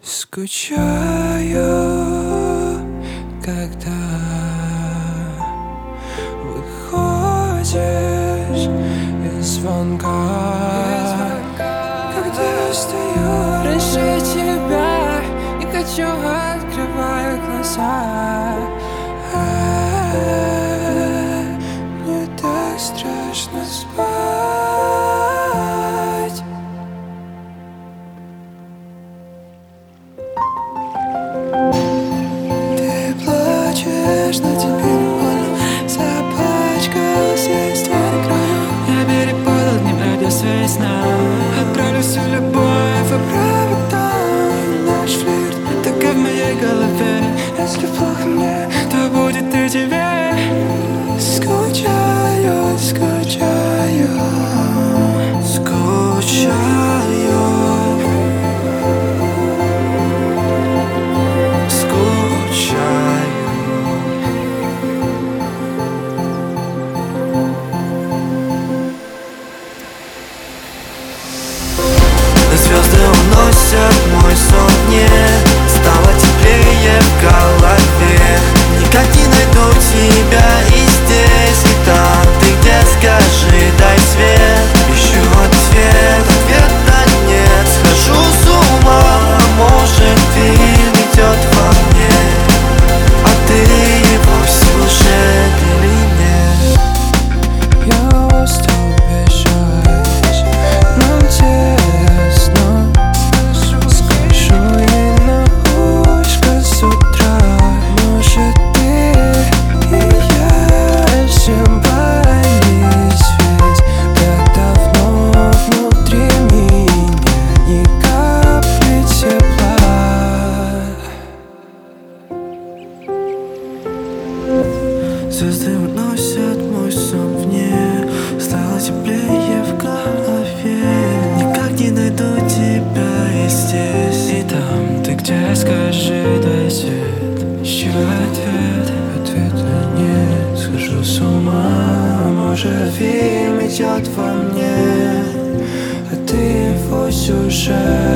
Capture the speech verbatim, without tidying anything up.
Скучаю, когда выходишь из звонка, когда я стою раньше тебя и хочу, открываю глаза. Мне так страшно спать. Ты плачешь, но тебе не больно. Запачкался весь твой край. Я перепутал дни, радиосвязь нам. Отправлю всю любовь в провода. Наш флирт, Так и в моей голове. если плохо мне, То будет и тебе. скучаю, скучаю, скучаю, скучаю. Звезды уносят мой сон в дне. Стало теплее в голове. Никак не найду тебя и здесь, и там. Ты где, скажи, дай свет. Ищу ответ, ответа нет. Схожу с ума, а может фильм идет во мне. А ты его слушай или нет? Я устал бежать, нам тесно. Скажу ей на ушко с утра. Может, ты и я ошибались, ведь так давно внутри меня ни капли тепла. Звезды уносят мой сон в небо. Стало теплее в голове. Никак не найду тебя и здесь, И там, ты где, скажи, дай свет. Ищу ответ. Ответа нет, схожу с ума. Может, фильм идет во мне, а ты его сюжет.